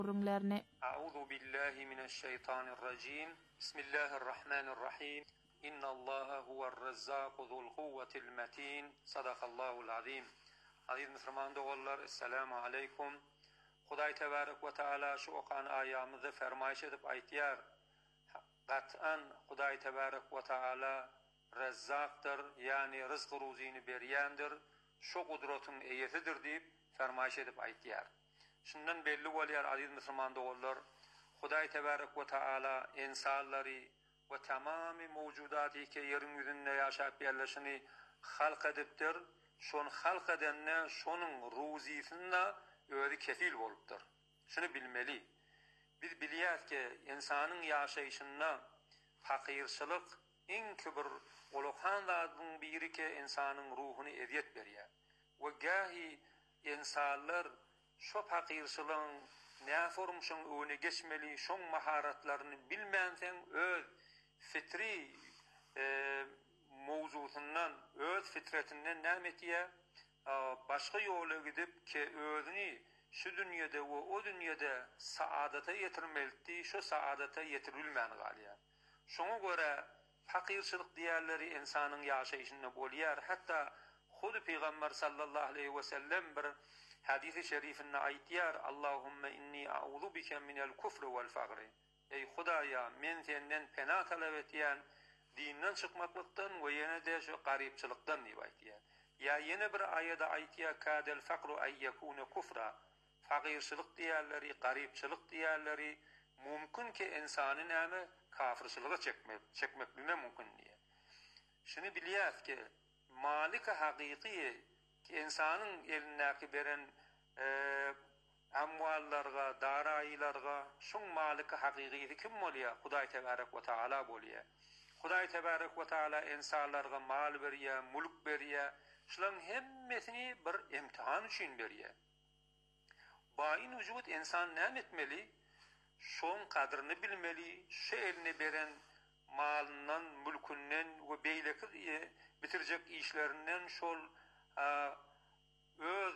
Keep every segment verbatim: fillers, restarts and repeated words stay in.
Ürünlerini A'udhu billahi mineşşeytanirracim. Bismillahirrahmanirrahim. İnnallaha huve'r-rezzâku zul-kuvvetil metin. Sadakallahul azim. Aziz Müslüman doğullar, esselamu aleyküm. Hudaý tebarek ve taala şu okan ayamızı fermayş edip aytýar. Qat'an Hudaý tebarek ve taala Rezzaqdır, yani rızk ruzini berýändir. Şu kudretin eýesidir diýip fermayş edip aytýar. Şundan belli bolýar aziz Müslüman doğullar, Hudaý tebarek ve taala insanlary ve tamamy mewjudaty ki ýerin ýüzünde ýaşap ýerleşini halk edipdir. Şonu halk edenne şonun ruzisine özi kefil bolupdyr. Şunu bilmeli. Biz bilýäs ki insanyň ýaşaýyşyna fakirçilik en kibir ulughan zadyň biri ki insanyň ruhuny eziyet berýär. We gahi insanlar şu fakirçiligiň näformşyň öňüne geçmeli, şoň maharatlaryny bilmänseň öz fitri e, mowzusyndan, öz fitretinden nämetýär, başga ýola gidip ki özüni şu dünýede we o dünýede saadata ýetirmeldi, şu saadata ýetirilmän galýar. Şoňa göre fakirçilik diýerleri insanyň ýaşaýyşynda bolýar. Hatda Hudu Peygamber sallallahu aleyhi ve sellem bir hadisi şerifinde aytýar: Allahumme inni a'udhu bike minel kufri vel faqri. Ey Hudaýa, men senden pena talap etýän dinden çykmaklykdan we ýene de şu garypçylykdan diýip aytýar. Ya ýene bir aýada aytýar: kadel faqru ay yakuna kufra. Fakirçilik diýerleri, garypçylyk diýerleri mümkün ki insany näme kafirçilige çekmek, çekmekline mümkün diýer. Şunu bilýäs ki Malik-i haqiqi ki insanın elinäki beren e, amwallarga, daraýylarga şoň malik-i haqiqi kim bolýar? Hudaý tebarek we taala bolýar. Hudaý tebarek we taala insanlarga mal berýär, mulk berýär. Şolaryň hemmesini bir imtihan üçin berýär. Baýyn wujud insan näme etmeli? Şoň kadryny bilmeli, şu eline beren malından, mülkünden ve beýleki bitirjek işlerinden şol öz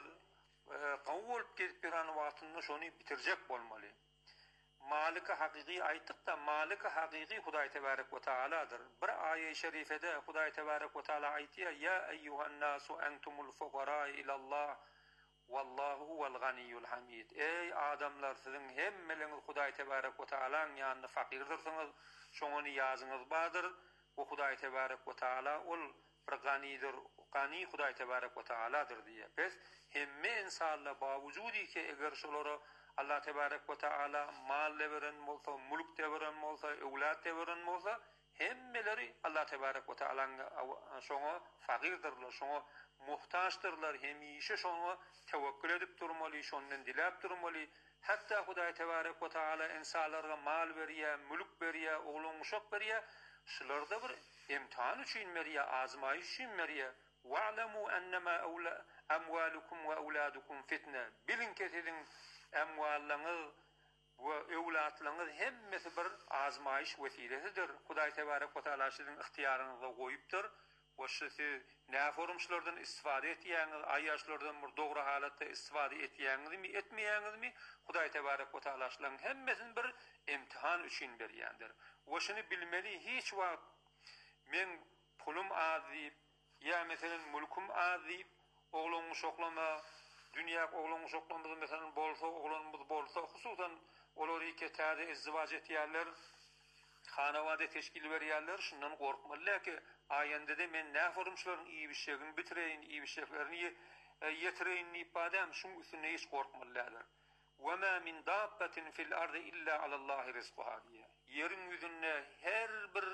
gawulyp gelip biran wagtynda şonu bitirjek bolmaly. Malik-i haqiqi aytdyk da Malik-i haqiqi Hudaý tebarek we taaladyr. Bir aýa-i şerifede Hudaý tebarek we taala aytýar: "Ya eyyuhan nasu entumul fuqara ilallah wallahu huvel ganiyyul hamid." Ey adamlar, siziň hemmeleriňiz Hudaý tebarek we taalaň ýanyna fakirdirsiňiz, şoňany ýazyňyz bardyr. O Hudaý tebarek we taala ol bir ganidir, gani Hudaý tebarek we taaladyr diýär. Biz hemme insanlar bawujudi ki eger şolary Allah tebarek we taala mal beren bolsa, mulk beren bolsa, öwlat beren bolsa, hemmeleri Allah tebarek we taalaň şoňa fakirdirler, şoňa muhtaçdyrlar. Hemişe şoňa tewekkül edip durmaly, şondan dilap durmaly. Hatta Hudaý tebarek we taala insanlarga mal berýär, mulk berýär, oglun uşak berýär. Şularda bir imtihan üçin berýär, azmaýyş üçin berýär. Wa'lamu annama awla amwalukum wa awladukum fitne. Bilin ki sizin amwallaryňyz we öwlatlaryňyz hemmesi bir azmaýyş wesilesidir. Hudaý tebarek we taala siziň ihtiýaryňyza goýupdyr. O siz näformşlardan istifade etýäňiz, aýaşlardan bir dogry halatda istifade etýäňizmi, etmeýäňizmi, Hudaý tebarek we taala şolaryň hemmesini bir imtihan üçin berýändir. O şunu bilmeli, hiç wagt men pulum az diýip, ýa meselem mulkum az diýip, oglum şoklama, dünýä oglum şoklamyz meselem bolsa, oglumyz bolsa, hususan olary ki täze izdiwaç etýärler, hanawada teşkil berýärler, şundan gorkmalylar ki aýanda de men näformşlaryň iyi bir şegini bitireýin, iyi bir şeglerini ýetireýin diýip badam şuň üstüne hiç gorkmalylar. Ve ma min dabbatin fil ardi illa alallahi rizquha diye. Yerin yüzünde her bir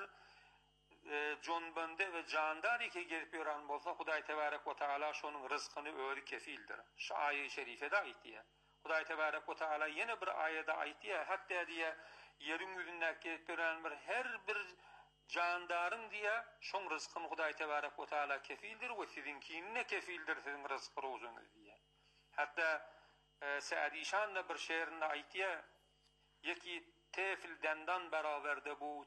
e, jonbanda ve jandar ki gelip ýören bolsa Hudaý tebarek we taala şonuň rızkyny öwri kefildir. Şu aýa-i şerifede aýtdy. Hudaý tebarek we taala ýene bir aýada aýtdy, hatda diýe yerin yüzünde gelip ýören bir her bir jandaryň diýe şoň rızkyny Hudaý tebarek we taala kefildir we sizinkine kefildir, siziň rızky rozuňyz diýe. Hatda Sa'dîşan da bir şeýrinde aýtýar: "Yeki tefil dendan beraberde bu,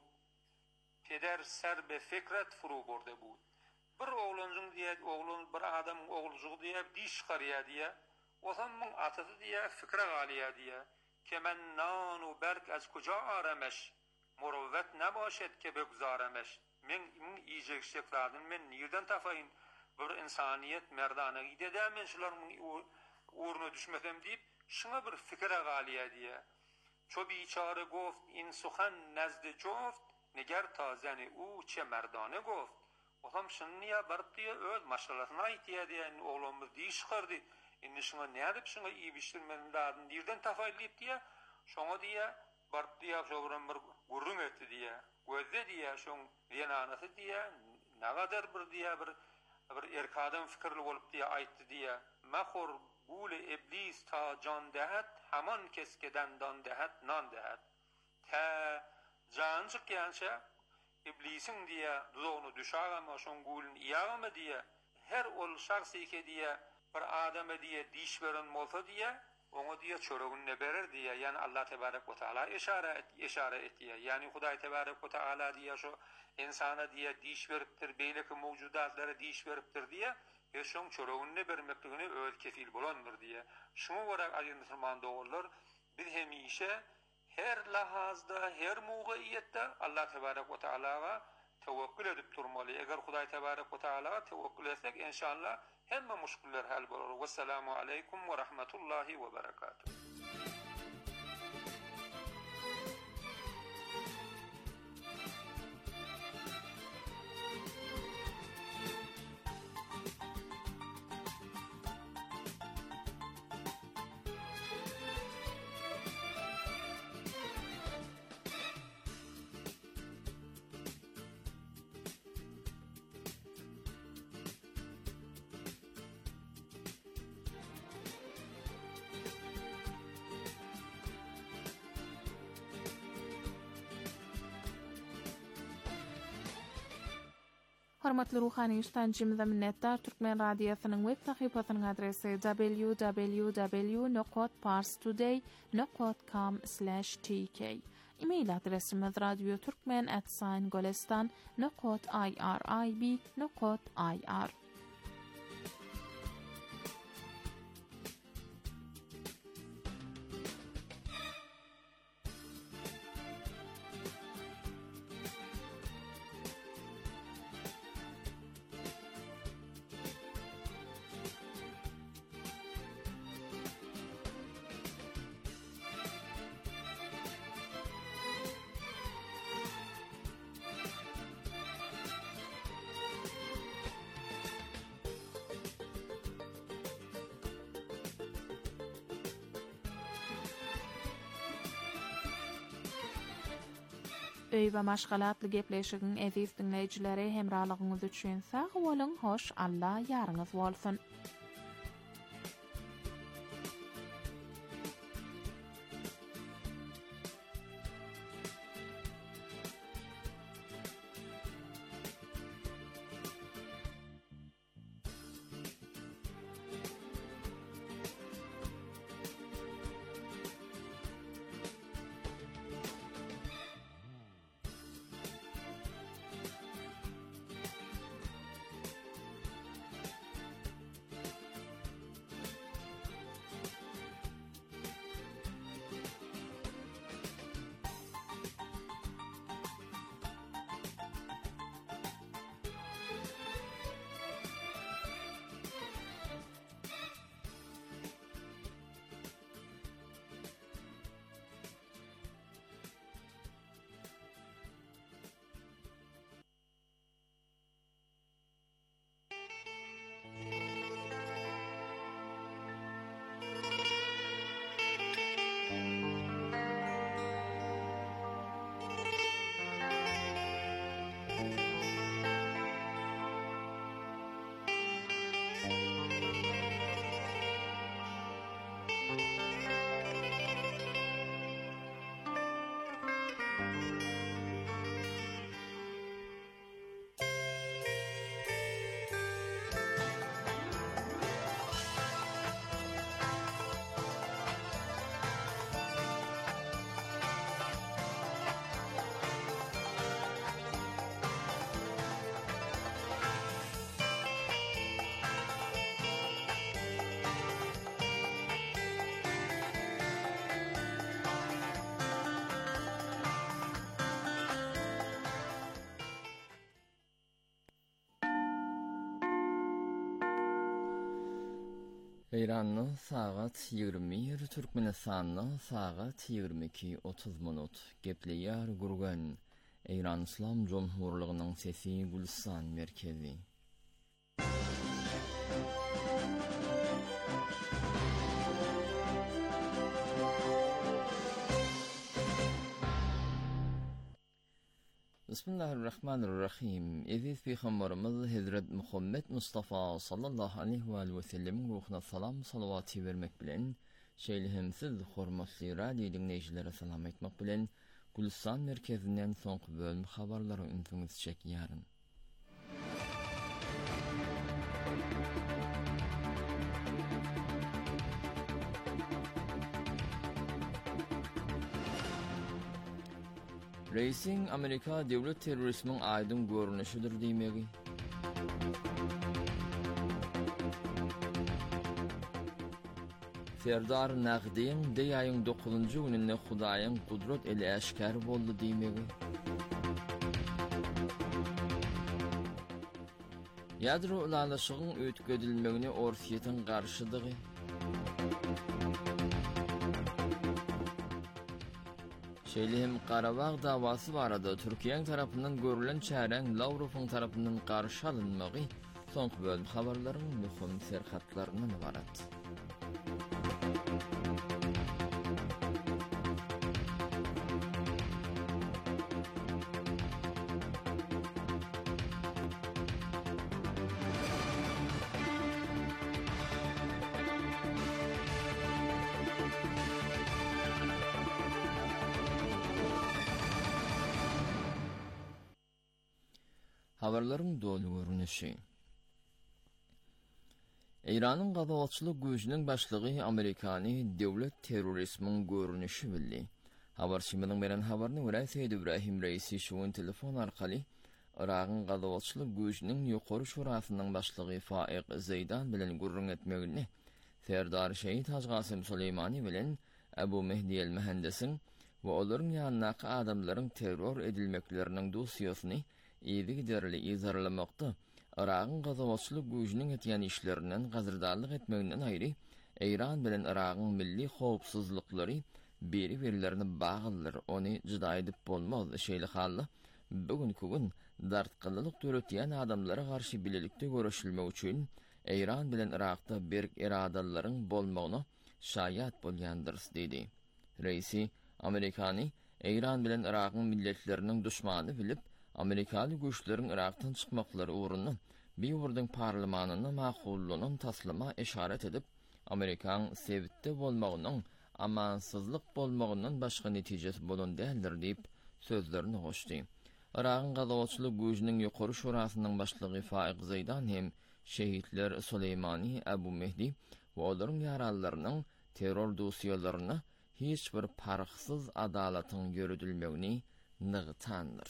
peder ser be fikret furu borde bu." Bir oğlanjyň diýe, oğlan bir adamyň oğlujugy diýe diş garýa diýe, osamyň atasy diýe fikre galýa diýe. که من نان و برگ از کجا آرمش، مروت نباشد که بگذارمش. من من ایجek şekladın men nereden tapayın bir insaniyet merdanagi dede men şularning uğruna düşmesem deyip şuna bir fikre galiye diye. Ço biçare گفت این سخن نزد جفت نگر تازنی او چه مردانه گفت. Otam şunniya barıp diye öz maşalatına aytiya diye oğlumuz diye çıkardı. Indi şuna ne edip şuna iyi biştirmenin lazım nereden tafaylayıp diye şuna diye barıp diye şoğuran bir gurrun etti diye gözde diye şun vienanası diye ne kadar bir diye bir bir erkadan fikirli olup diye ayttı diye mehor gule iblis ta can dehet haman keskeden dan dehet nan dehet ta can çıkyanşa iblisin diye dudağını düşer ama şun gulun iyağımı diye her ol şahsi ki diye bir adamı diye diş veren olsa diye onu diye çorağını verir diye yani Allah Tebarek ve Teala işaret işaret ettiye yani Huday Tebarek ve Teala diye şu insana diye diş veriptir beyleki mevcudatlara diş veriptir diye ve şun çorağını vermekliğini öğüt kefil bulandır diye şunu olarak aziz Müslüman doğrular biz hemişe her lahazda her muviyette Allah Tebarek ve Teala'ya tevekkül edip durmalı. Eğer Huday Tebarek ve Teala'ya tevekkül etsek inşallah hemme muşkuller hal bulur. Vesselamu aleyküm ve rahmetullahi ve berekatuhu. Hormatly ruhani iştancymyza minnetdar. Türkmen radiosynyň web sahypasynyň adresi w w w nokta parstoday nokta com slash t k. E-mail adresimiz radioturkmen at golestan nokta irib nokta i r. Öý we maşgalatly gepleşigiň eziz dinleýijileri hemralygyňyz üçin sag bolyň, hoş, Allah ýaryňyz bolsun. İran'ın saat yigirmi bir, Türkmenistan'ın saat yigirmi iki otuz minut. Gepleýär gurgan İran İslam Cumhurluğu'nun sesi Gülistan merkezi. Bismillahirrahmanirrahim. Eziz Peygamberimiz Hazret Muhammed Mustafa sallallahu aleyhi ve sellem ruhuna salam salavati vermek bilen şeýlehimsiz hormatly radio dinleýijilere salam etmek bilen Gülistan merkezinden soňky bölüm habarlary ünsüňiz çekýäryn. Reisin Amerika devlet terörizmin aydın görünüşüdür diýmegi. Serdar Nagdiň deýaýyň dokuzunçy gününde Hudaýyň kudret eli aşkar boldy diýmegi. Ýadro ulalaşygyň öýtgedilmegine Orsiýetiň garşydygy. Şeýlehim Qarabağ dawasy barada Türkiýe tarapyndan görülen çäreň Lavrowyň tarapyndan garşy alynmagy soňky bölüm habarlaryň möhüm serhatlaryndan ibarat. Habarlaryň dolu görünüşi. İran'ın gadawatçylyk güýjüniň başlygy Amerikany döwlet terörizmiň görünüşi bildi. Habarçymynyň beren habaryna görä Seýid Ibrahim Reisi şuň telefon arkaly Iraqyň gadawatçylyk güýjüniň ýokary şurasynyň başlygy Faiq Zeydan bilen gurrun etmegini, Serdar Şehit Haj Gasym Suleymani bilen Abu Mehdi el-Mehendesiň we olaryň ýanynaky adamlaryň terror edilmekleriniň dosýasyny ýygy giderli izarlamakda. Iraqyň gadawatçylyk güýjüniň etýän işlerinden gazırdarlyk etmeginden aýry, İran bilen Iraqyň milli howpsuzlyklary beri-berilerini bagylar, ony jyda edip bolmaz. Şeýle hally bugünkü gün dartqylyk töretýän adamlara garşy bilelikde görüşilmek üçin İran bilen Irakda berk eradalaryň bolmagyna şaýat bolýandyr diýdi. Reisi Amerikany İran bilen Irakyň milletleriniň düşmany bilip Amerikaly güýçleriň Irakdan çykmaklary uğrunda bir ýurdyň parlamentine makullugyny taslama işaret edip, Amerikan sebitde bolmagynyň amansyzlyk bolmagynyň başga netijesi bolan däldir diýip sözlerini goşdy. Irakyň gadawatçylyk güýjüniň ýokary şurasynyň başlygy Faiq Zeydan hem şehitler Suleymani, Abu Mehdi we olaryň ýaralarynyň terror dosýalaryna hiç bir parqsyz adalatyň görüdilmegini nygtandyr.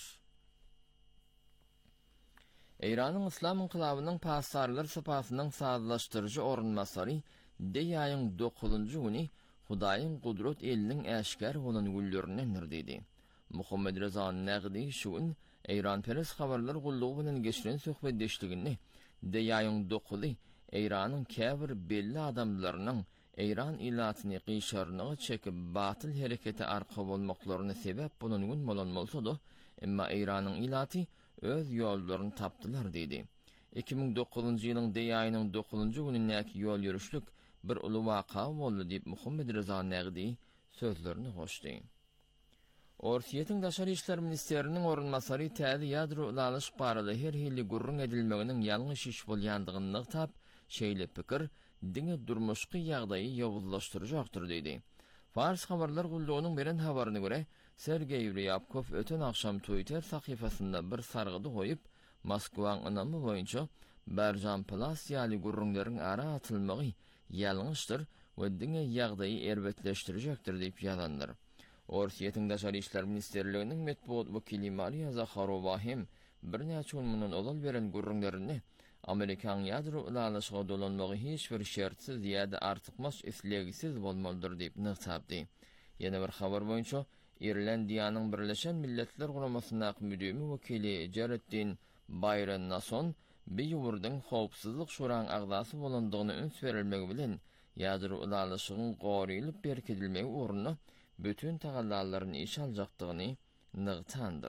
İran'ın İslam inqilabynyň passarlar sapasynyň sazlaşdyrjy orunmasary deýaýyň dokuzunçy güni Hudaýyň kudret eliniň aşkar bolan güllerinden diýdi. Muhammed Reza Nagdi şu gün İran Peres habarlar gullugy bilen geçiren söhbetdeşligini deýaýyň dokuzy İran'yň käbir belli adamlarynyň İran ilatyny qyşarnygy çekip batyl herekete arka bolmaklaryna sebäp bolan gün bolan bolsa-da, emma İran'yň ilaty öz ýollaryny tapdylar diýdi. iki ming dokuzunçy ýylyň deýaýynyň dokuzunçy günündäki ýol ýürüşlik bir uly waka boldy diýip Muhammed Reza Nagdi sözlerini goşdy. Orsiýetiň Daşary işler ministeriniň orunmasary täze ýadro ulalyş barada her hili gurrun edilmeginiň ýalňyş iş bolýandygyny tap, şeýle pikir diňe durmuşky ýagdaýy ýowuzlaşdyrjakdyr diýdi. Fars habarlar gullugynyň beren habaryna görä, Sergey Ryabkov öten akşam Twitter sahyfasynda bir sargydy goýup, Moskwaň anamy boýunça Berjan Plas ýaly gurrunlaryň ara atylmagy ýalňyşdyr we diňe ýagdaýy erbetleşdirjekdir diýip ýazandyr. Orsiýetiň Daşary işler ministerliginiň metbuat wekili Maria Zakharova hem bir näçe gününden olal beren gurrunlaryny Amerikan ýadro ulalyşyga dolanmagy hiç bir şertsiz ýa-da artykmas islegisiz bolmalydyr diýip nysapdy. Ýene bir habar boýunça İrlandiýanyň Birleşen Milletler Guramasynyň müdürü wekili Jareddin Bayron Nason bir ýurdyň howpsuzlyk şuraň agdasy bolandygyny üns berilmegi bilen ýadyr ulaşygyň gorylyp berkedilmegi uğruna bütün tagallarlaryň iş aljakdygyny nygtandyr.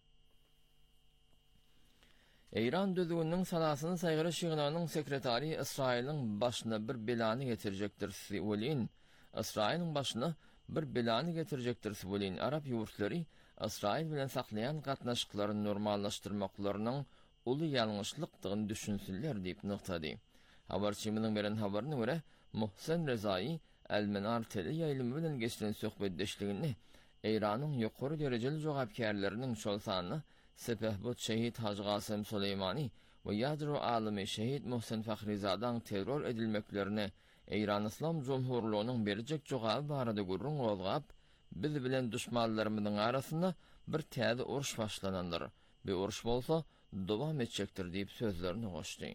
Eýran düzgünniň salasyny saýgyry şygynynyň sekretary Israýlyň başyna bir belany getirecekdir Siwolin. Israýlyň başyna bir belany getirecekdir Siwolin. Arab ýurtlary Israýl bilen saklayan gatnaşyklaryny normallaşdyrmaklarynyň uly ýalňyşlykdygyny düşünsünler diýip nykdady. Habarçymynyň beren habaryna görä Muhsen Rezai Elmenar tele ýaýlymy bilen geçiren söhbetdeşligini Eýranyň ýokary derejeli jogapkärleriniň şol sanyny Sepehbut şehit Hacı Gasym Suleymani we ýadro alymy şehit Muhsen Fahrizadaň terror edilmeklerini Eýran Islam Jomhurlugynyň berjek jogaby barada gurrun bolgap, biz bilen düşmanlarymyzyň arasynda bir täze uruş başlanandyr. Bu uruş bolsa dowam etjekdir diýip sözlerini goşdy.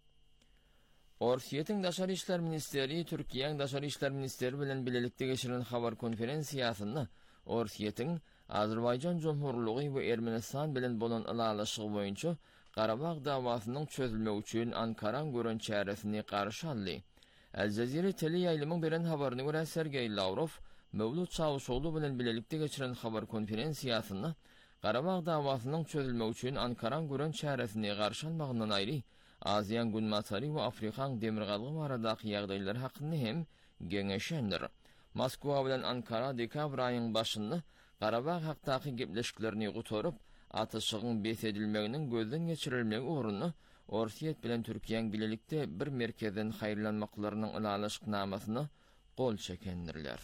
Orsiýetiň Daşary işler ministeri Türkiýeň Daşary işler ministeri bilen bilelikde geçirilen habar konferensiýasynda Orsiýetiň Azerbaýjan Jomhurlugy we Ermenistan bilen bolan alalaşygy boýunça Garabag dawasynyň çözülmegi üçin Ankaran görän çäresini garşy aldy. El Jazeera tele ýaýlymyň beren habaryna görä Sergey Lavrov Mevlut Çavuşoğlu bilen bilelikde geçirilen habar konferensiýasynda Garabag dawasynyň çözülmegi üçin Ankaran görän çäresini garşy almagyndan aýry Aziýan Günmatary we Afrikan demirgalygy baradaky ýagdaýlar hakynda hem geňeşendir. Moskwa bilen Ankara dekabr aýynyň başynda Garabag hakdaky gepleşiklerini gutorup, atyşygyň besedilmeginiň gözden geçirilmegi uğruna Orsiýet bilen Türkiýeň bilelikde bir merkezden haýyrlanmaklarynyň ulalaşyknamasyny gol çekendirler.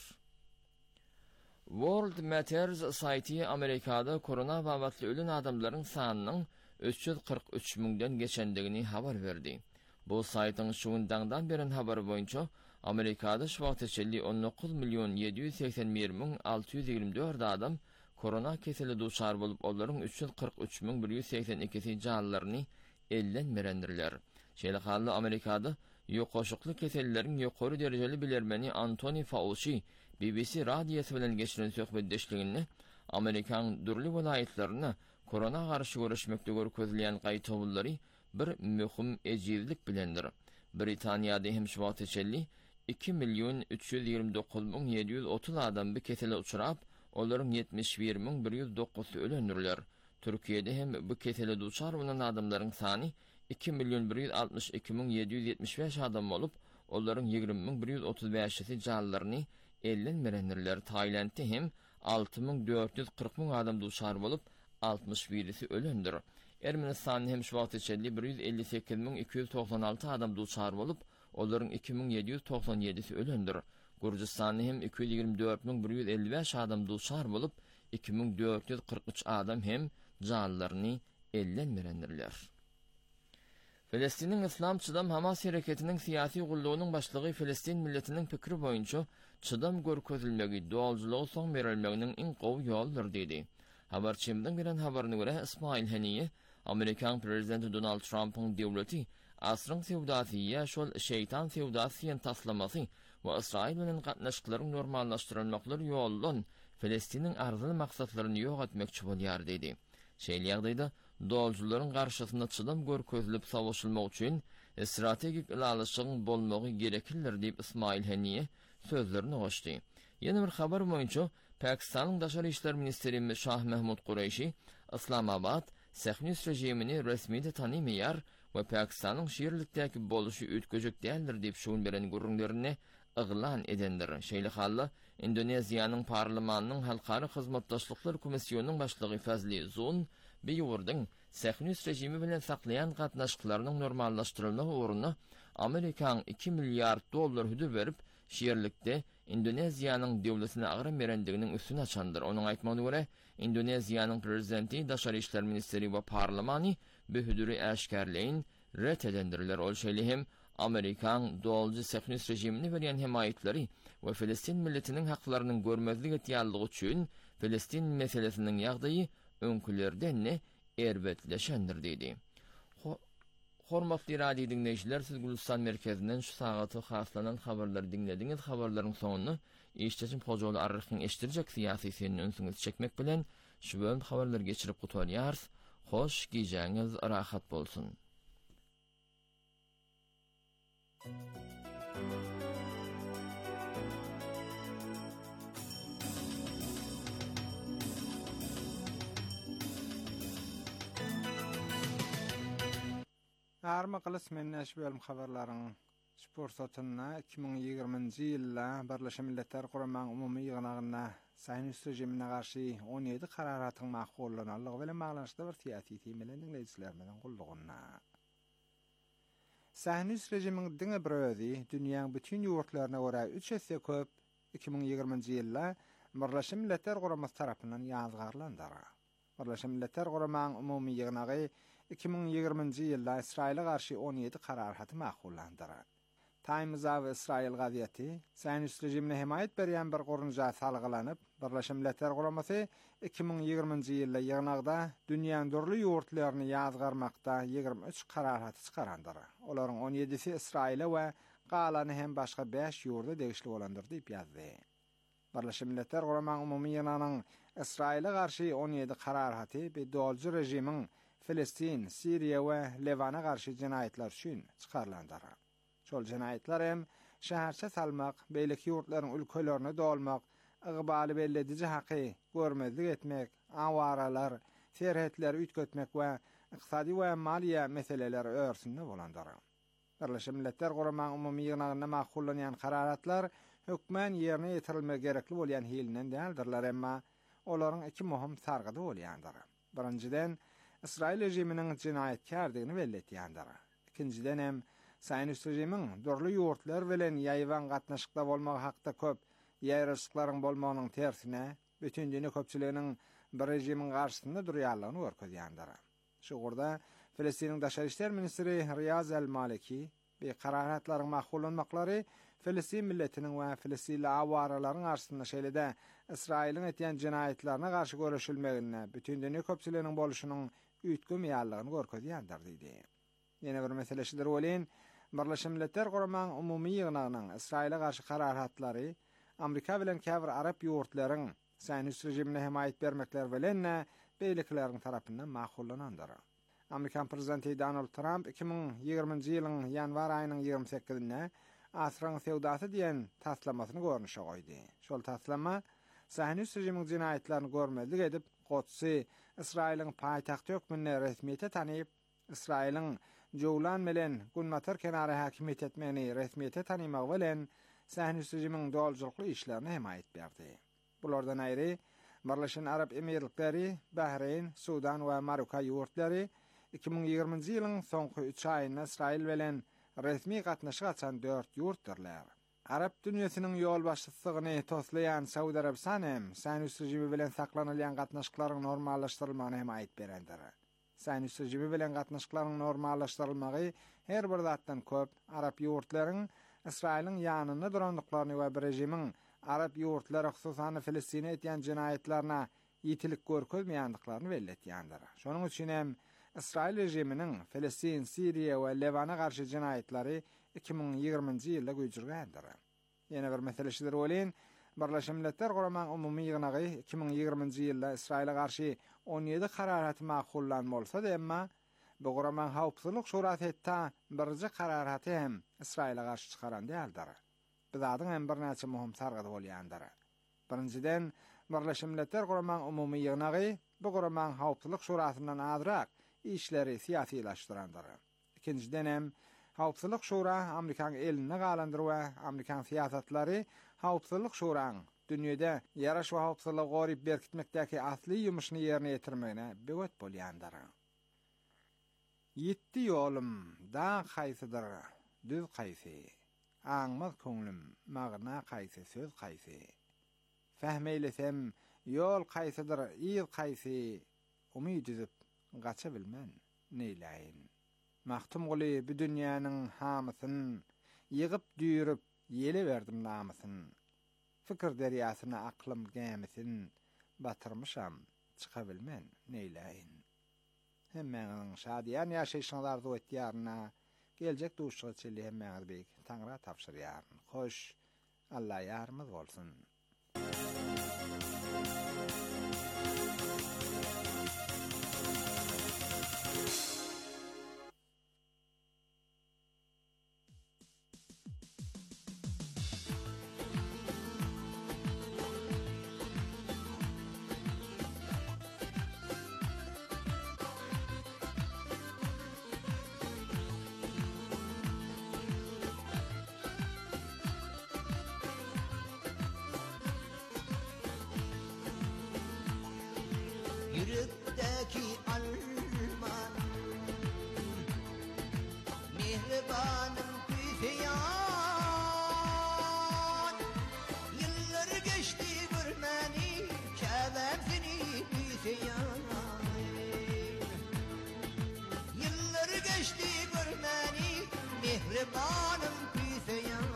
World Matters Society Amerikada korona babatly ölen adamlaryň sanynyň üç ýüz kırk üç müňden geçendigini habar berdi. Bu saytyň şu gündängden beren habary boýunça Amerikada şu wagtda on dokuz milyon ýedi ýüz seksen bir miň alty ýüz ýigirmi dört adam korona keseli duçar bolup, olaryň üç ýüz kırk üç miň bir ýüz seksen ikisi janlaryny elden merendirler. Şeýle halda Amerikada ýokoşukly keselleriň ýokary derejeli bilermeni Anthony Fauci B B C radiosu bilen geçiren söhbetdeşligini Amerikan dürli welaýatlaryna korona garşy görüşmekde görkezilýän gaýtawullary bir möhüm ejizlik bilendir. Britaniýada hem şu wagtda iki milyon üç ýüz ýigirmi dokuz miň ýedi ýüz otuz adam bu kesele uçurap, olaryň yetmiş bir miň bir ýüz dokuzy ölendirler. Türkiýede hem bu kesele duçar bolan adamlaryň sany iki milyon bir ýüz altmış iki miň ýedi ýüz ýetmiş beş adam bolup, olaryň ýigirmi miň bir ýüz otuz beşi janlaryny elden merendirler. Taýlandda hem altı miň dört ýüz kırk miň adam duçar bolup, altmış birisi ölendir. Ermenistan'da hem şu wagtda bir ýüz elli sekiz miň iki ýüz toksan alty adam duçar bolup, olaryň iki miň ýedi ýüz toksan ýedisi ölendir. Gürjistan'da hem iki ýüz ýigirmi dört miň bir ýüz elli beş adam duçar bolup, iki miň dört ýüz kırk üç adam hem janlaryny elden merendirler. Filistiniň Islam çydam Hamas hereketiniň syýasy gullugynyň başlygy Filistin milletiniň pikiri boýunça çydam görkezilmegi dowalçylygy soň berilmeginiň iň gowy ýoldyr dedi. Habarçymyň beren habaryna görä Ismail Haniye Amerikan prezidenti Donald Trump'ın dewleti asryň sewdasy şol şeytan sewdasyny taslamasy we Israil bilen gatnaşyklaryň normallaşdyrylmaklary ýolundan Filistiniň arzyly maksadlaryny ýok etmekçi bolýar dedi. Şeýle ýagdaýda dowalçylaryň garşysynda çydam görkezilip sawuşylmak üçin strategik ulalaşygyň bolmagy gereklidir diýip Ismail Haniye sözlerini goşdy. Ýene bir habar boýunça Pakistanyň Daşary işler ministeri Şah Mehmud Qurayşi Islamabad Sehnus rejimini resmide tanımaýar we Pakistanyň şeýerlikdäki boluşy ötküjek däldir diýip şuň beren gurrunlaryny yglan edendir. Şeýle halla Indoneziýanyň parlamentanyň halkary hyzmatdaşlyklar komissiýonunyň başlygy Fazli Zun beýurdyň Sehnus rejimi bilen saklayan gatnaşyklarynyň normallaşdyrylmagy uğruna Amerikan iki milyard dollar hüdür berip şeýerlikde Indoneziýanyň dewletine agram berendiginiň üstüne açandyr. Onuň aýtmagyna görä, Indoneziýanyň prezidenti, Daşary işler ministeri we parlamentny bu hüdüri äşkärleýin ret edendirler. Ol şeýle hem Amerikan dowalçy Sehnus rejimini beren hemaýetleri we Filistin milletiniň haklarynyň görmezlik etýänligi üçin Filistin meselesiniň ýagdaýy öňkülerden erbetleşendir dedi. Hormatly radio dinleýijiler, siz Gülistan merkezinden şu sagaty haslanan habarlary dinlediňiz. Habarlaryň soňuny işçiçim Hojaly Arrykyň eşdirjek syýasy senin öňsüňiz çekmek bilen şu bölüm habarlary geçirip gutarýar. Hoş giýjäňiz rahat bolsun. Arma qılısmen näşbel habarlaryň Sportsatyna iki ming ýygrymynjy ýylda Birleşen Milletler Guramagyň umumy ýygnagyna Saýnus rejimine garşy on ýedi kararatyň maqullanylygy bilen baglanşykda bir syýasy temelden dinleýijilerimiň gullugyna. Saýnus rejiminiň diňe bir özi dünýäniň bütün ýurtlaryna görä üç esse köp iki ming ýygrymynjy ýylda Birleşen Milletler Guramasy tarapyndan ýazgarlandyr. Birleşen Milletler Guramagyň umumy ýygnagy iki ming ýygrymynjy ýylda Israile garşy on ýedi kararaty maquullandyr. Times of Israel gazieti Saýnus rejimine himayet berýän bir gurunja salgylanyp, Birleşen Milletler Guramasy iki ming ýygrymynjy ýylda ýygnagda dünýäniň dörli ýurtlaryny ýazgarmakda ýygrimi üç kararaty çykarandyr. Olaryň on ýedisi Israile we galany hem başga beş ýurda degişli bolandyr diýip ýazdy. Birleşen Milletler Guramagyň umumy ýygnagynyň Israile garşy on ýedi kararaty we dolju rejimiň Filistin, Siriýa we Levana garşy jinaýetler üçin çykarlandyr. Şol jinaýetler hem şäherçe salmak, beýleki ýurtlaryň ülkelerini dolmak, ygbaly belledici haky görmezlik etmek, awaralar, serhetleri ütkötmek we iqtisadi we maliýe meseleleri örsünde bolandyr. Birleşen Milletler Guramagyň umumy ýygnagyna maquullanýan kararatlar hökmen ýerine ýetirilmegi gerekli bolýan hilinden däldirler, emma olaryň iki muhim sargydy bolýandyr. Birinciden, Israil rejiminiň jinaýetkardygyny belletýändir. Ikinciden hem Saýnus rejiminiň dörli ýurtlar bilen ýaýwan gatnaşykda bolmagy hakda köp ýaýryslyklaryň bolmagynyň tersine bütün dünya köpçüliginiň bir rejimiň garşysynda durýanlygyny görkezýändir. Şu gurda Filistiniň Daşary işler ministri Riyaz el-Maliki bir kararatlaryň maquullanmaklary Filistin milletiniň we Filistinli awaralarryň garşysynda şeýlede Israilin etýän jinaýetlerine garşy göreşilmegine bütün dünya köpçüliginiň boluşynyň üýtgümýärligini görkezýändir diýdi. Ýene bir mesele şudur bolen, Birleşen Milletler Guramagyň umumy ýygnagynyň Israile garşy kararatlary Amerika bilen käbir Arap ýurtlaryň Saýnus rejimine himayet bermekler bilen beýlekleriň tarapyndan maquullanandyr. Amerikan prezidenti Donald Trump iki ming ýygrymynjy ýylyň ýanwar aýynyň ýygrimi sekiziňde asryň sewdasy diýen taslamasyny görnüşe goýdy. Şol taslama Saýnus rejiminiň jinaýetlerini görmezlik edip, Qodsy Israiliň paýtagty hökmüne resmiýete tanyp, Israiliň Jowlan bilen Gunmatar kenary hakimiýet etmegini resmiýete tanymak bilen Saýnus rejiminiň doljulukly işlerine himayet berdi. Bulardan aýry Birleşen Arap Emirlikleri, Bahreyn, Sudan we Maroko ýurtlary iki ming ýygrymynjy ýylyň soňky üç aýynda Israil bilen resmi gatnaşyk açan dört ýurtdyrlar. Arap dünýäsiniň ýol başçylygyny toslayan Saudi Arabistan hem Saýnus rejimi bilen saklanylýan gatnaşyklaryň normallaşdyrylmagyna himayet berendir. Saýnus rejimi bilen gatnaşyklaryň normallaşdyrylmagy her bir zatdan köp Arap ýurtlaryň Israiliň ýanyna durandyklaryny we bir rejimiň Arap ýurtlary hususan Filistine etýän jinaýetlerine ýetilik görkezmeýändiklaryny belletýändir. Şonuň üçin hem Israil rejiminiň Filistin, Siriýa we Levana garşy jinaýetleri iki ming ýygrymynjy ýylda güýjürgendir. Ýene bir mesele şudur bolen, Birleşen Milletler Guramagyň umumy ýygnagy iki ming ýygrymynjy ýylda Israile garşy on ýedi kararaty maquullanma bolsa da, emma bu Guramagyň Hawpsuzlyk Şurasy että birji kararaty hem Israile garşy çykaran däldir. Bizadyň hem bir näçe muhim sargydy bolýandyr. Birinciden, Birleşen Milletler Guramagyň umumy ýygnagy bu Guramagyň Hawpsuzlyk Şurasyndan azrak işleri siýasylaşdyrandyr. Ikinciden hem Hawpsuzlyk Şura Amerikan eline galandyr we Amerikan siýasatlary Hawpsuzlyk Şuraň dünýede ýaraş we hawpsuzlygy goryp berkitmekdäki asly ýumuşyny ýerine ýetirmegine beýlet bolýandyr. Ýetdi ýolum da haýsydyr, düz haýsy. Aňmaz köňlüm, magna haýsy, söz haýsy. Fehmeýlesem ýol haýsydyr, ýyl haýsy. Umyd edip gaça bilmän neýläýin. Mahtum guly bu dünýäniň hamysyn ýygyp düýrüp ýele berdim namysyn. Fikir derýasyna aklym gämisin batyrmyşam, çyka bilmän neýläýin. Hemmeňiň şadýan ýaşaýyşyňy arzu etýärine geljek duşy çeli hemmeňiz beýik Taňra tapşyrýar. Hoş, Allah ýarmyz bolsun. yürekteki alman mihribanım küseyan yıllar geçti görmeni kevem seni küseyan yıllar geçti görmeni mihribanım küseyan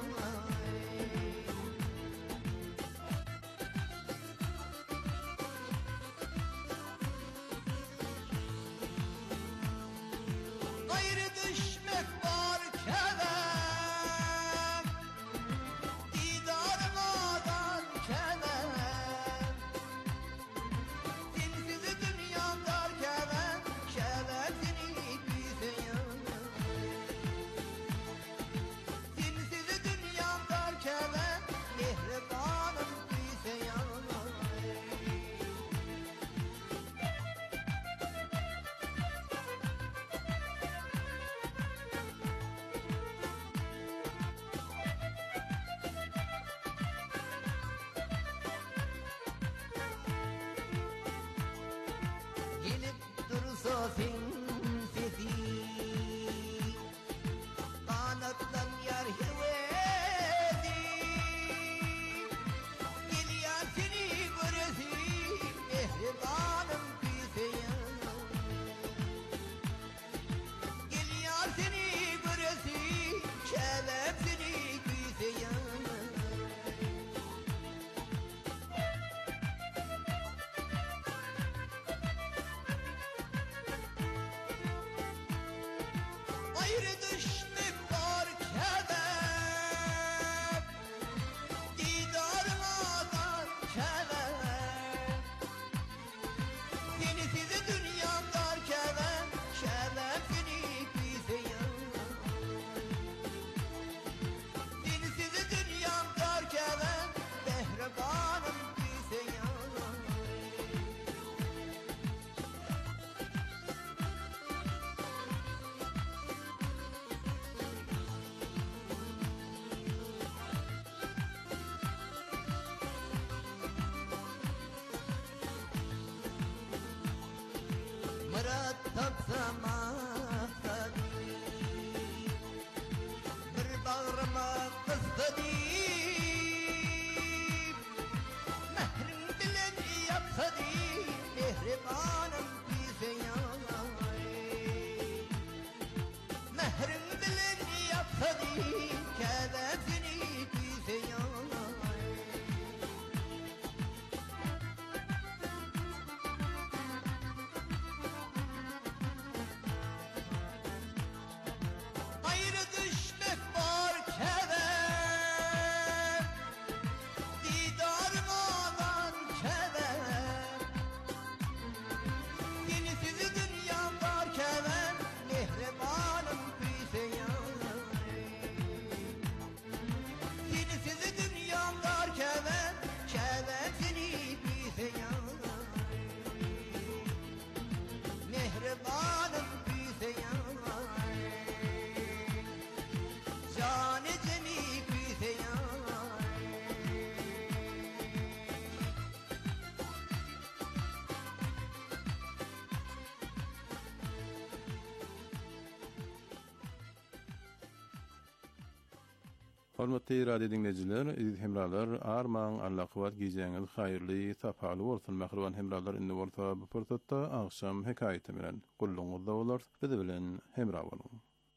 sesi kanattan yar hevesi geliyor seni göresi mehribanım küseyan geliyor seni göresi şebep seni küseyan ayrı düşmek var kebep didarmadan kebep seni sizi dünyam dar kebep şebep seni küseyan seni sizi dünyam dar kebep behrebanım küseyan مرتب سماحتك بالبغرمة قصدي مهرم بلن يبصدي مهربانم في زيان مهرم بلن يبصدي كذبني في زيان ayrı düşmek var kebep didarmadan kebep seni sizi dünyam dar kebep mehribanım küseyan seni sizi dünyam dar kebep kebep seni küseyan mehribanım küseyan Can-ı cemi küseyan Hormatly radio dinleyijiler, iziz hemralar, armaň Allah kowat gijeňiz haýyrly, sapaly bolsun. Mähriban hemralar indi bolsa bu pursatda akşam hekaýete bilen gulluňyzda bolar. Biz bilen hemra bolun.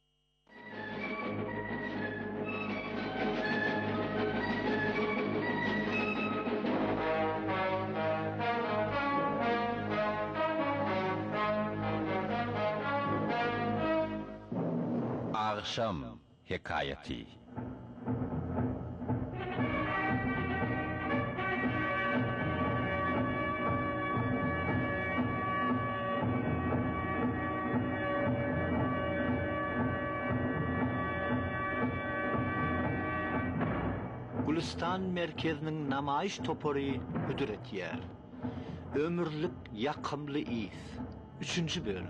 Akşam hekayeti. Gülistan merkezinin namayiş topory hüdür etýär. Ömürlük yakımlı iz. Üçüncü bölüm.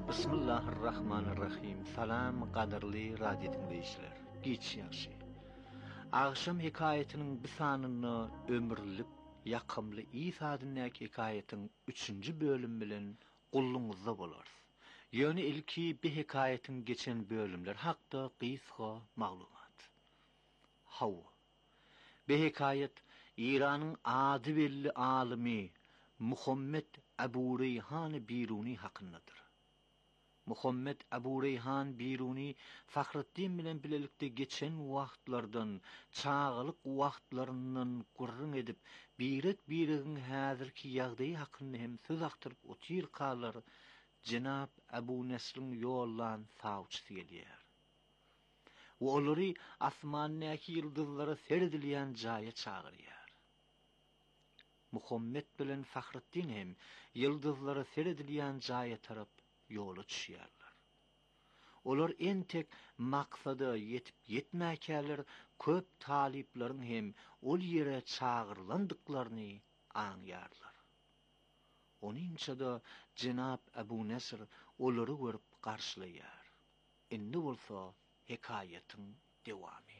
Bismillahirrahmanirrahim. Salam qadirli radio dinleyiciler. Geç yaxşı. Ağşam hikayetinin bir sanını ömürlük, yakımlı İsa'dınnak hikayetin üçüncü bölüm bilen qullunuzda bolar. Yöne ilki bir hikayetin geçen bölümler haqda qisqa maglumat. Hawa. Bir hikayet İran'ın adı belli alimi Muhammed Ebu Reyhan Biruni hakkındadır. Muhammed Ebu Reyhan Biruni Fahrettin bilen bilelikde geçen wagtlardan, çağılık wagtlarından gurrun edip, birek biregin häzirki ýagdaý hakkynda hem söz aktyryp otyr qalar Cenab Ebu Nesr'in yollan sawçysy gelýär. O olary asmanyňky ýyldızlara seredilýän jaýa çağırýar. Muhammed bilen Fahrettin hem ýyldızlara seredilýän jaýa tarap yola düşýärler. Olar en tek maksada yetip yetmäkäler köp taliplaryň hem ol ýere çağırlandyklaryny aňýarlar. Onuňça da Cenab Ebu Nesr olary görüp garşylaýar. Indi bolsa hikayetin dewamy.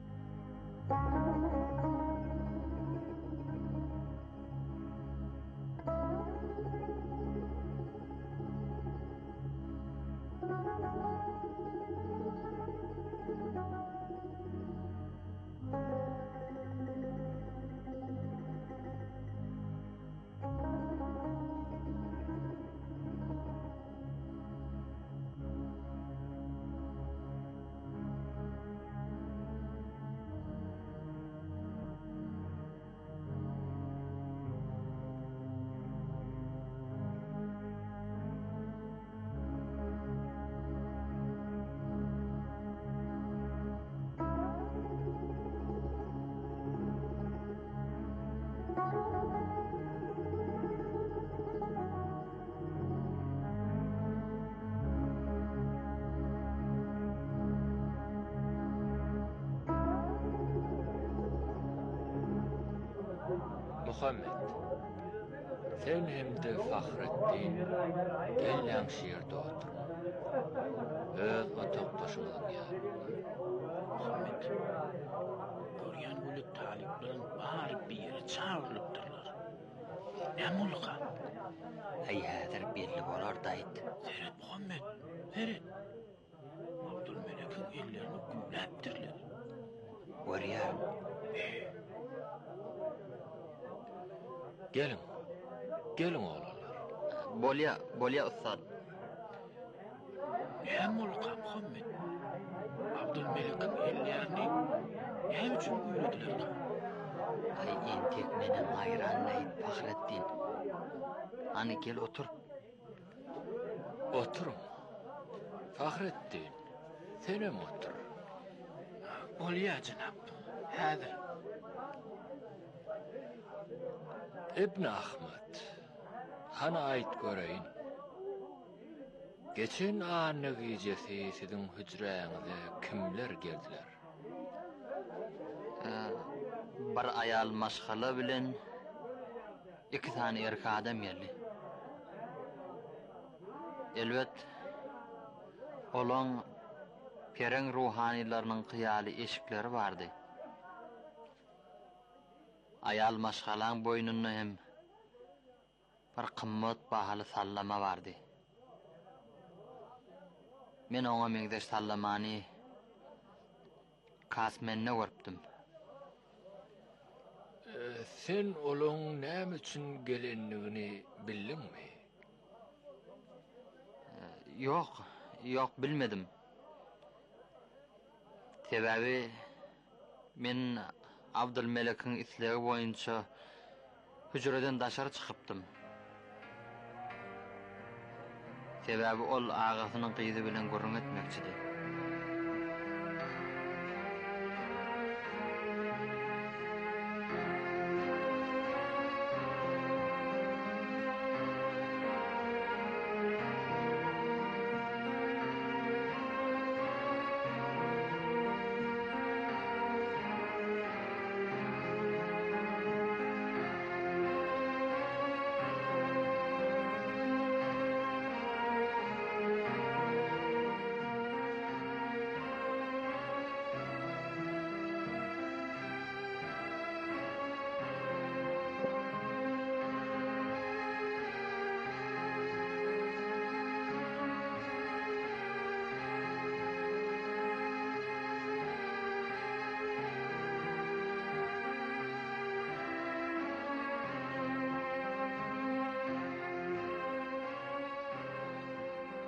Muhammed, sen hem de Fahrettin gelýän şeýerde otur. Öz otaqdaşyňyň ýanynda. Muhammed, görýän bolu taliplerin bari bir ýere çağırlypdyrlar. Näme bolga? Ay häzir belli bolar daýt. Seret Muhammed, seret. Abdülmelek'in ellerini gümläpdirler. Görýär. Gelin, gelin oğlanlar. Bolya, bolya ustad. Näme bolga Muhammed? Abdülmelek'in ellerini näme üçin güýlediler? Ay entek meni mayranlayıp Fahrettin. Ani gel otur. Oturun. Fahrettin, senem otur. Bolya Cenab. Häzir. İbn Ahmet, hana ait göreyin. Geçen anı gecesi sizin hücreňize kimler geldiler? Ee, bir ayal maşgala bilen iki tane erkek adam geldi. Elbet olan peren ruhanilarının kıyali eşikleri vardı. Ayal maşgalan boynunda hem bir kımmat bahalı sallama vardı. Men ona meňdeş sallamany kasmenne görüpdim. Ee, sen olun näme üçin gelenligini bildinmi? Ee, yok, yok bilmedim. Sebebi men Abdülmelek'in islegi boyunça hücreden daşarı çıkıptım. Sebebi ol ağasının kıydı bilen gurrun etmekçidi.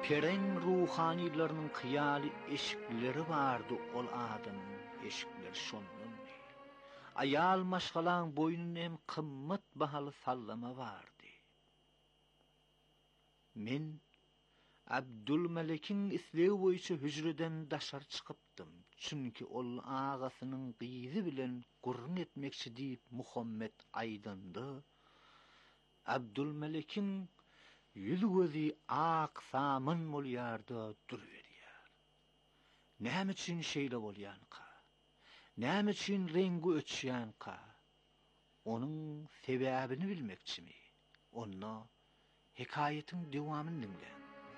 peren ruhanilarynyň hyýaly eşikleri bardy ol adamyň eşikleri şondan. Ayal maşgalan boynuna hem kımmat bahaly sallama vardy. Men Abdülmelik'in islew boýunça hüjreden daşar çykypdym. Çünki ol agasynyň gyzy bilen gurrun etmekçi diýip Muhammed aýdandy. Abdülmelik'in yüz gözi ak samyn bolýardy durýar. Näme üçin şeýle bolýanka? Näme üçin rengi öçýänka? Onuň sebäbini bilmekçimi? Onda hikayetin dewamyny dinle.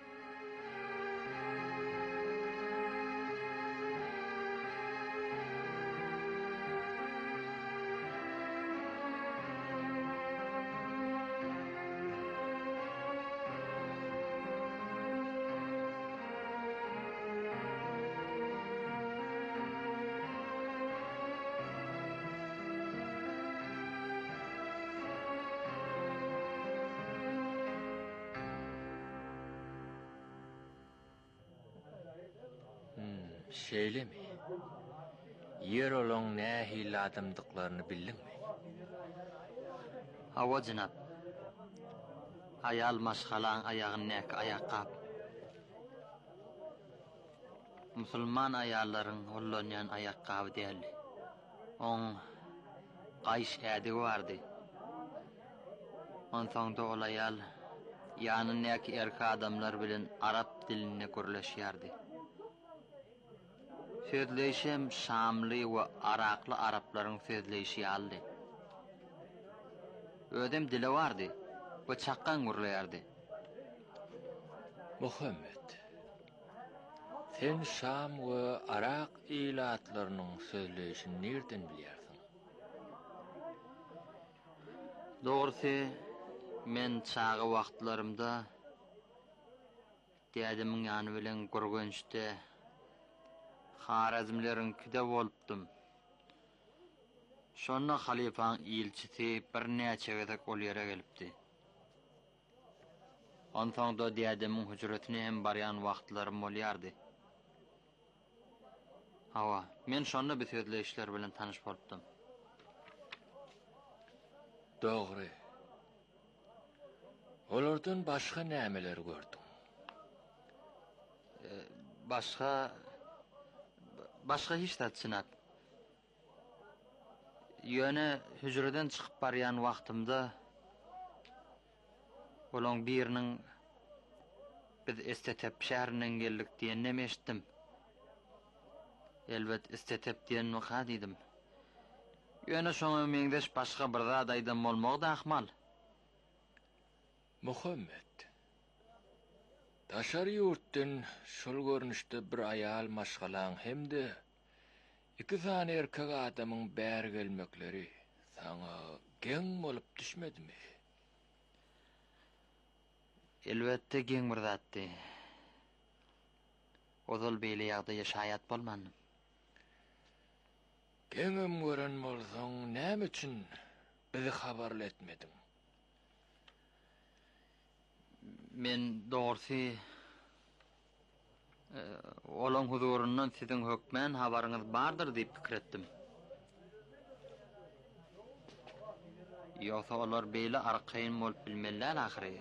Şeýlemi? Yer olaň nähili adamdyklaryny bildiňmi? Hawa jynap. Ayal maşgalan ayagyny näk ayakap. Musulman ayallaryň hollanýan ayakkabı däl. On gaýş ädigi bardy. Onsoňda ol ayal ýanyny näk erki adamlar bilen arap diline gürleşýärdi. Sözleşim Şamly we Arakly araplaryň sözleşi aldy. Ödem dile bardy. Bu çakkan gurlaýardy. Muhammed, sen Şam we Arak ilatlarynyň sözleşini nerden bilýärsiň? Dogrusy, men çagy wagtlarymda dädimiň ýany bilen gurgunçda Harazmlerin kide bolupdym. Şonna halifaň ilçisi bir näçe gezek ol ýere gelipdi. Onsoňda dädimiň hüjretine hem barýan wagtlarym bolýardy. Hawa, men şonna bir sözleşler bilen tanyş bolupdym. Dogry. Olardan başga nämeler gördüň? E, başga Başga hiç tatsynat. Ýöne hüjreden çykyp barýan wagtymda olaň biriniň biz Estetep şäherinden geldik diýenini eşitdim. Elbet Estetep diýen waka diýdim. Ýöne şoňa meňdeş başga bir zat aýdam bolmagda ahmal. Muhammed, Taşar ýurtdan şol görnüşde bir ayal maşgalan hemde iki tane erkek adamyň bäri gelmekleri saňa geň bolup düşmedimi? Elbette geň bir zatdy. Ozal beýle ýagda ýaşaýat bolmandym. Geňem gören bolsaň näme üçin bizi habarlatmadiň? Men dogrusy e, olaň huzurundan siziň hökmen habaryňyz bardyr diýip pikir etdim. Ýoksa olar beýle arkaýyn bolup bilmeler ahyry.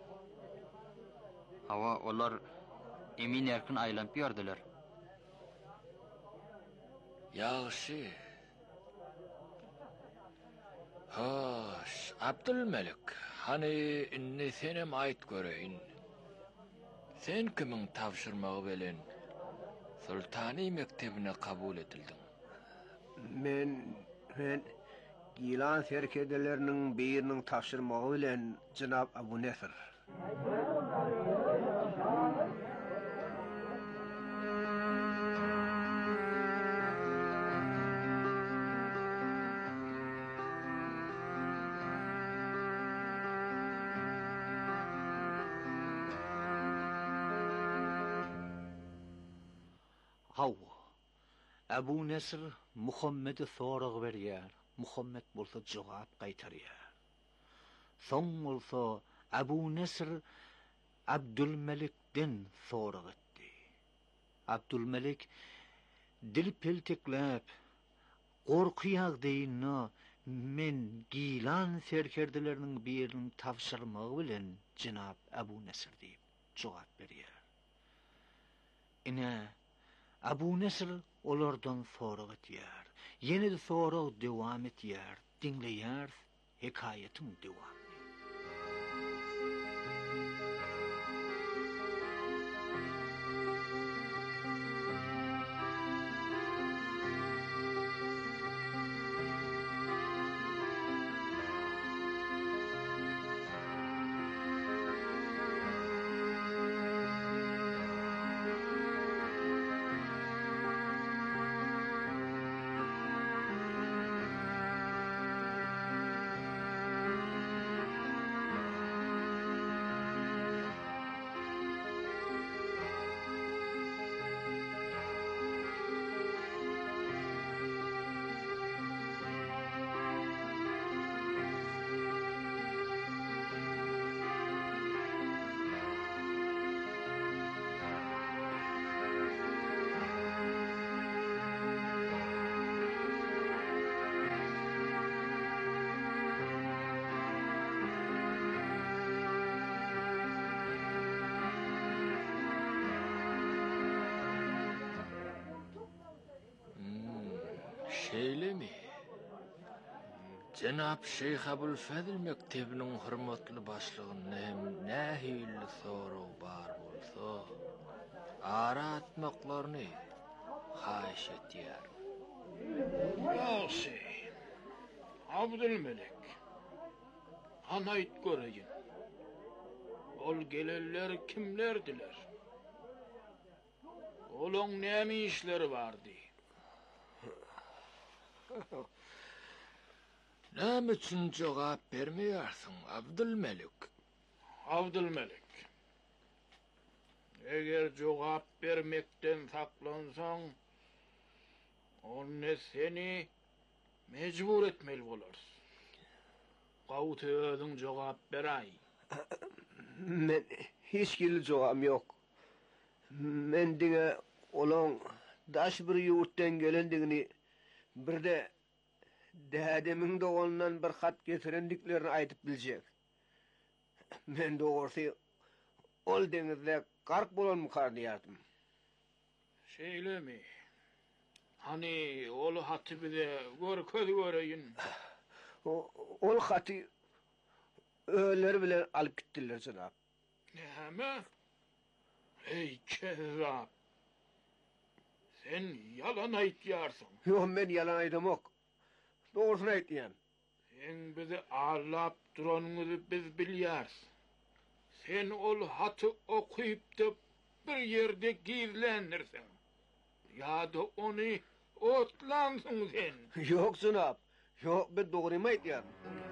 Hawa olar emin erkin aýlanyp ýördiler. Ýaxşy. Hoş, Abdülmelik, hani inni senem aýt göreýin. Sen kimiň tawşyrmagy bilen Sultany mektebine kabul edildin? Men men Gilan serkedeleriniň biriniň tawşyrmagy bilen Jynap Abu Nesr. Haw. Abu Nesr Muhammed'e sorag berýär. Muhammed bolsa jogap gaýtarýar. Soň bolsa Abu Nesr Abdülmelik'den sorag etdi. Abdülmelik dil pelteklep gorkyýag diýinno men gilan serkerdileriniň birini tavşyrmagy bilen Jenap Abu Nesr diýip jogap berýär. Ine Abu Nesr olardan sorag etýär. Ýene de sorag dowam etýär. Dinleýär, hekaýatyň dowam. Şeýlemi? Jenap Şeyh Abulfadl mektebiniň hurmatly başlygyny hem nähili sorag bar bolsa, ara atmaklaryny haýyş etýär. Ýaşy. Abdülmelik. Anaýt göreýin. Ol geleller kimlerdiler? Olaň näme işleri bardy? Näme üçin jogap bermeýärsiň Abdülmelik? Abdülmelik. Eger jogap bermekden saklansaň, onu seni mecbur etmeli bolarys. Gawty özüň jogap beräý. Men hiç gili jogam ýok. Men diňe olaň daş bir ýurtdan gelendigini birde dädemiň dogandan bir hat getirendiklerini aýdyp biljek. Men dogry ol deňizde gark bolan mukardyýardym. Şeýlemi? Hani ol haty bize gör köz göreýin. Ol haty öler bilen alyp gitdiler Jenap. Näme? Ey kezzap. Sen yalan aýtýarsyň. Ýok, men yalan aýdamok. Dogrusyny aýtýan. Sen bizi ağlap duranyňyzy biz bilýäris. Sen ol haty okuyup-da bir ýerde gizlenirsiň. Ya da onu otlansyň sen. Ýok Jenap. Ýok, ben dogrymy aýtýar.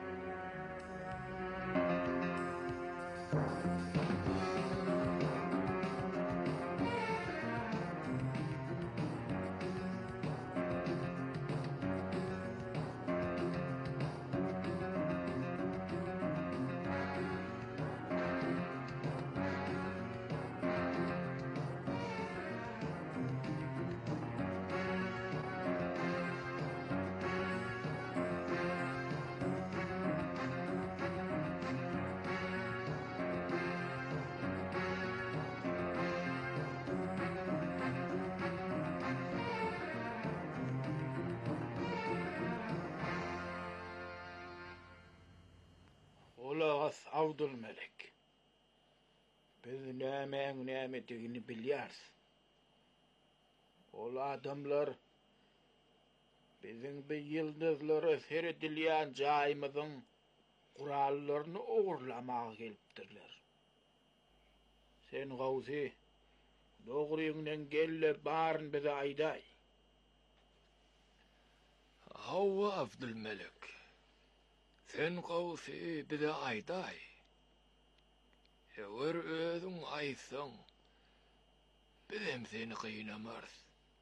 Olas Abdülmelik. Biz nämeň näme digini bilýäris. Ol adamlar biziň bir ýyldızlary seredilýän jaýymyzyň gurallaryny ogurlamaga gelipdirler. Sen gawsy dogryňdan gelle baryn bize aýdaý. Hawa Abdülmelik. Sen gawsy bize aýdaý. Eger özüň aýtsaň, bizim seni gynamars.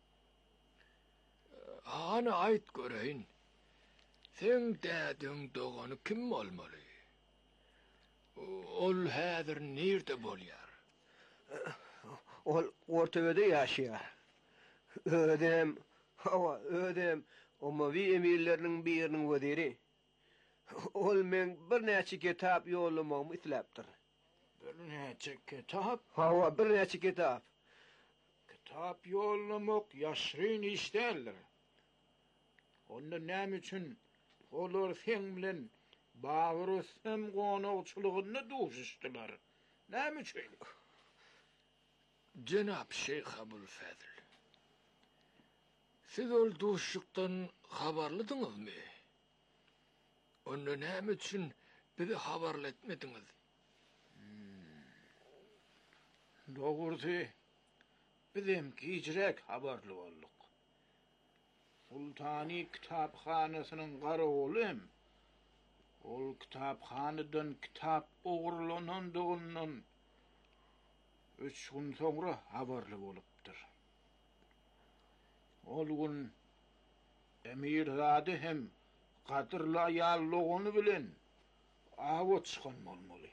Ana aýt göreýin. Sen dädiň dogany kim bolmaly? Ol häzir nerede bolýar? Ol ortabada ýaşaýar. Ödem, hawa ödem, ummawy emirleriniň biriniň weziri. Ol men bir näçe kitap ýollamamy isläpdir. Bir näçe kitap? Hawa bir näçe kitap. Kitap ýollamak ýaşryn iş däldir. Onda näme üçin olar sen bilen bagyrysym gonawçylygyny duşuşdylar? Näme üçin? Cenab Şeyh Abul Fadl. Siz ol duşukdan habarlydyňyzmy? Onda näme üçin bizi habarlatmadiňiz? Dogurdy, bizim gijrek habarly boldyk. Sultani kitapxanasynyň garagolym. Ol kitapxanadan kitap ogurlanandygynyň üç gün soňra habarly bolupdyr. Ol gün Emirzade hem gadyrly aýallygyny bilen awa çykan bolmaly.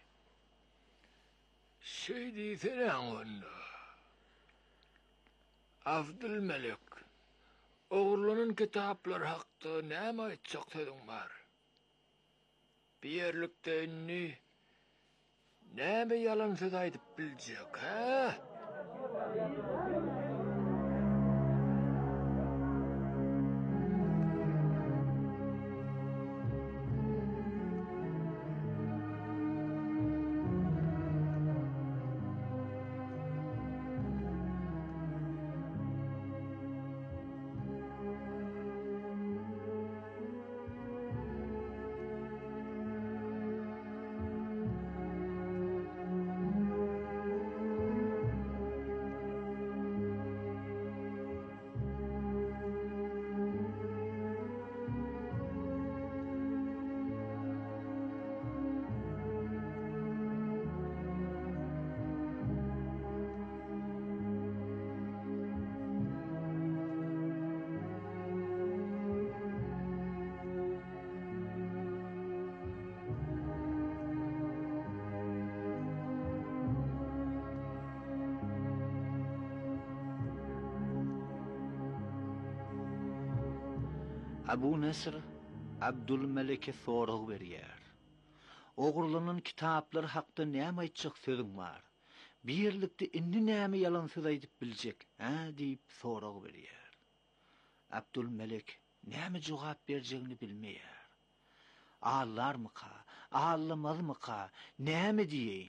Şey diýsene onda. Abdülmelik, ogurlanan kitaplar hakda näme aýtjak söziň bar? Birlikde inni näme ýalan söz aýdyp biljek, ha? Abu Nesr Abdülmelik'e sorag berýär. Ogurlanan kitaplar hakda näme aýtjak söziň bar? Birlikde inni näme ýalan söz aýdyp biljek, ha diýip sorag berýär. Abdülmelik näme jogap berjegini bilmeýär. Ağlarmyka, ağlamazmyka, näme diýeýin?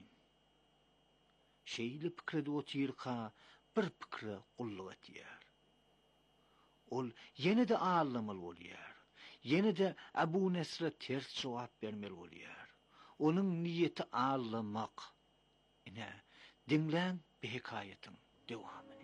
Şeýle pikrede otyrka bir pikre gullyk etýär. Ol yine de ağlamalı bolýar. Yine de Abu Nesr'e ters jogap bermeli bolýar. Onun niyeti ağlamak. Ine dinlen bir hikayetin devamını.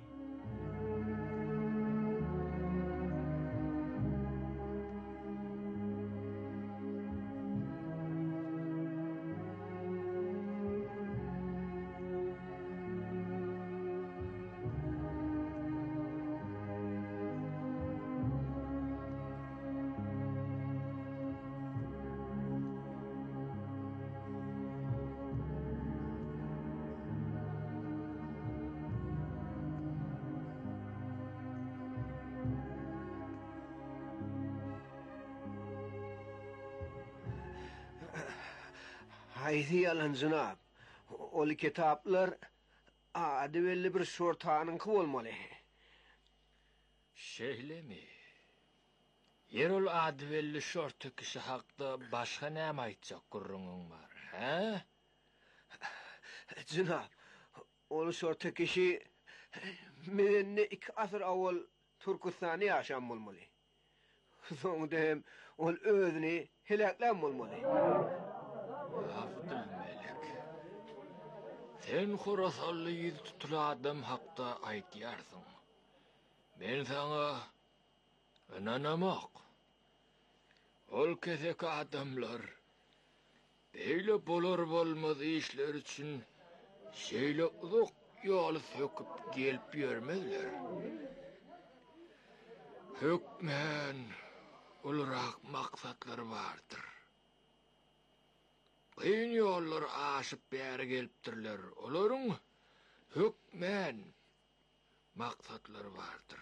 Haydi yalan jynap. Ol kitaplar ady belli bir şortanyňky bolmaly. Şeýlemi? Yer ol ady belli şorty kişi hakda başga näme aýtjak gurruňyň bar, ha? Jynap, ol şorty kişi menne iki asr awal Türkistany ýaşan bolmaly. Soňda hem ol özüni helaklan bolmaly. Abdülmelik, sen Horasanly ýüz tutula adam hakda aýtýarsyň. Men sana inanamak. Ol kesek adamlar beýle bolar bolmaz işler üçin şeýle uzak ýoly söküp gelip ýörmezler. Hökmen ulrak maksatlary bardyr. Gyn yollar aşıp bäri gelipdirler. Olaryň hükmen maksatları vardır.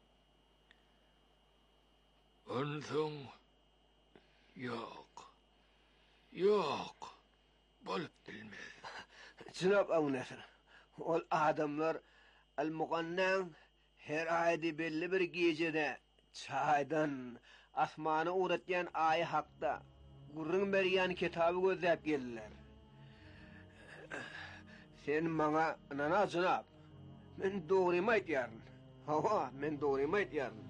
Onsoň yok. Yok. Bolup bilmez. Jynap Abu Nesr, ol adamlar al-Muqannan her ayda belli bir gecede çaydan asmana uğratyan ayı hakda gurrun berýän kitabı gözläp geldiler. Sen maňa nana Jynap, men dogrymy aýtýaryn. Hawa, men dogrymy aýtýaryn.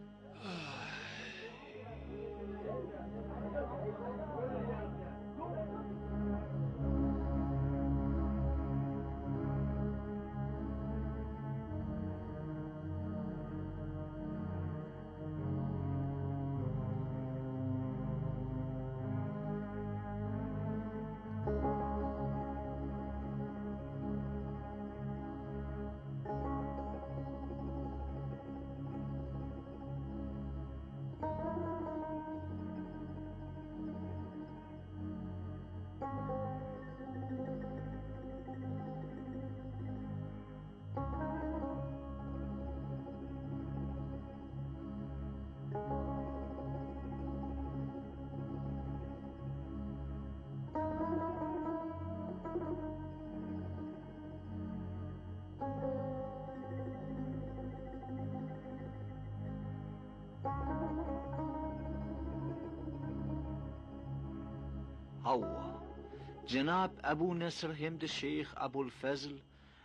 Hawa. Cenab Abu Nesr hem de Şeyh Abul Fazl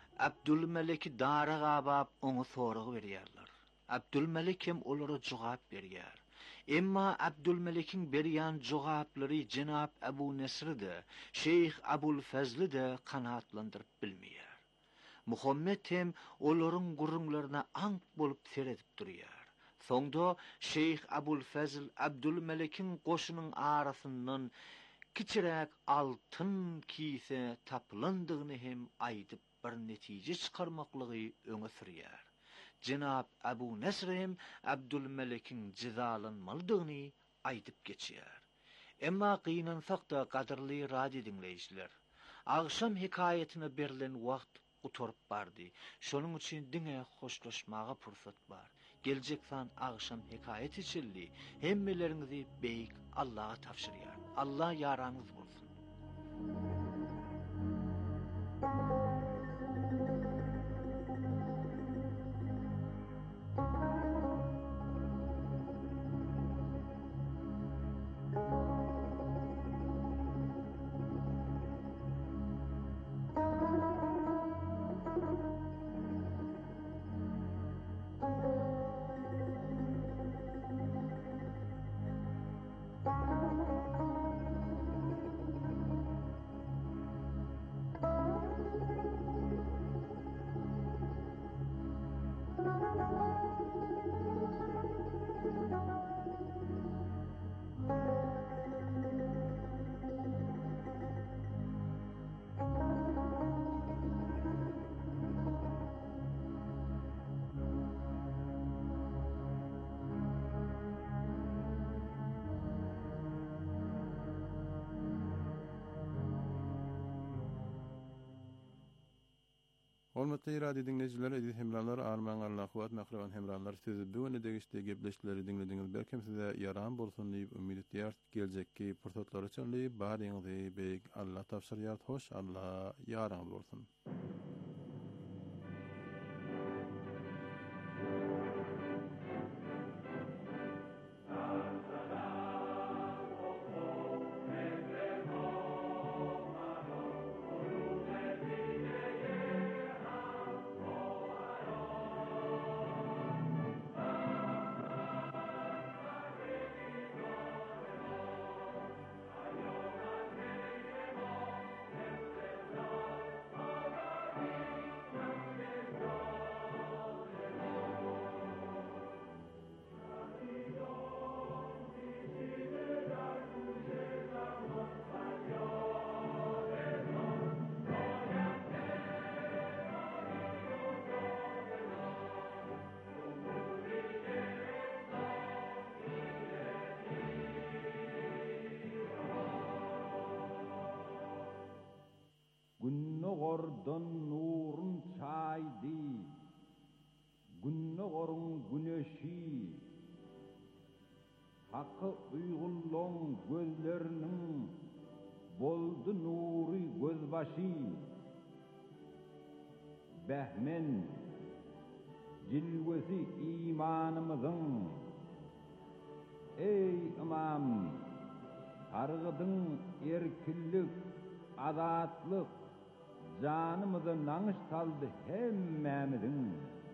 Abdülmelik Daragabab onu soruq berýärler. Abdülmelik hem olara jogap berýär. Emma Abdülmelik'in berýän jogaplary Cenab Abu Nesr'de, Şeyh Abul Fazl'ı da kanatlandyryp bilmeýär. Muhammed hem olaryň gurrunlaryna ank bolup seredip durýar. Soňda Şeyh Abul Fazl Abdülmelik'in goşunyň arasyndan kiçirek altın kise taplandygyny hem aýdyp bir netije çykarmaklygy öňe sürýär. Cenab Abu Nesr hem Abdülmelik'in cizalanmalydygyny aýdyp geçýär. Emma gynansak-da gadyrly radio dinleýijiler, agşam hikayetine berilen wagt uturup bardy. Şonuň üçin diňe hoşlaşmaga pursat bar. Geljek san agşam hikayet içildi. Hemmeleriňizi beýik Allah'a tapşyrýar. Allah yaranız bolsun. Hormatly radio dinleyijiler, edil hemralar, arman Allah'u makran hemralar sizi bu öne degişde gepleşleri dinlediğiniz belki size yaran bolsun diýip ümid edýär. Geljekki pursatlar üçin baryňyzy beýik Allah tapşyrýar. Hoş Allah yaran bolsun. ordun nurun çaydi, günne gorun güneşi, hakkı uygulluğun gözlerinin boldu nuri gözbaşı, behmen cilvesi imanımızın, ey imam, targıdın erkillik, azatlık, canımızı nanış saldı hemmemizin.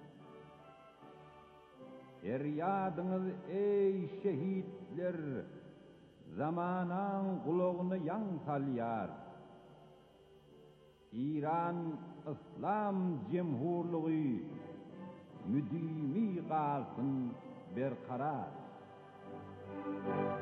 Eryadınız ey şehitler, zamanan kulağını yan salyar. İran İslam Cemhurluğu müdimi kalsın berkarar.